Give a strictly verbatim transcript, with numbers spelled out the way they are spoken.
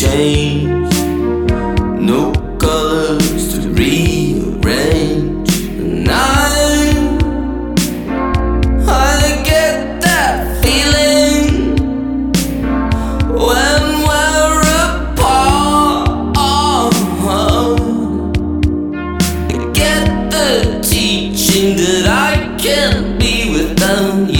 change, no colors to rearrange. And I, I get that feeling when we're apart. I get the teaching that I can't be without you.